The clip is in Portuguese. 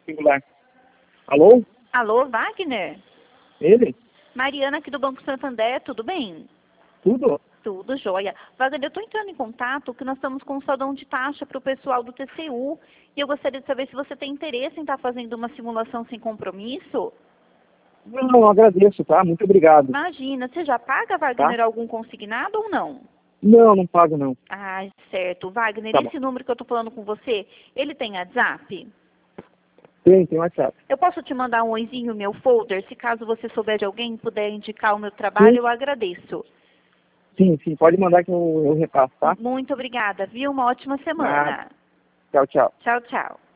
singular. Alô? Alô, Wagner? Ele? Mariana aqui do Banco Santander, tudo bem? Tudo? Tudo jóia. Wagner, eu estou entrando em contato que nós estamos com um saldão de taxa para o pessoal do TCU e eu gostaria de saber se você tem interesse em estar fazendo uma simulação sem compromisso. Não, eu agradeço, tá? Muito obrigado. Imagina, você já paga, Tá? Wagner, algum consignado ou não? Não, não pago não. Ah, certo. Wagner, Tá bom. esse número que eu estou falando com você, ele tem WhatsApp? Tem WhatsApp. Eu posso te mandar um oizinho, meu folder, se caso você souber de alguém e puder indicar o meu trabalho, eu agradeço. Sim, pode mandar que eu repasso, tá? Muito obrigada, viu? Uma ótima semana. Tchau, tchau. Tchau, tchau.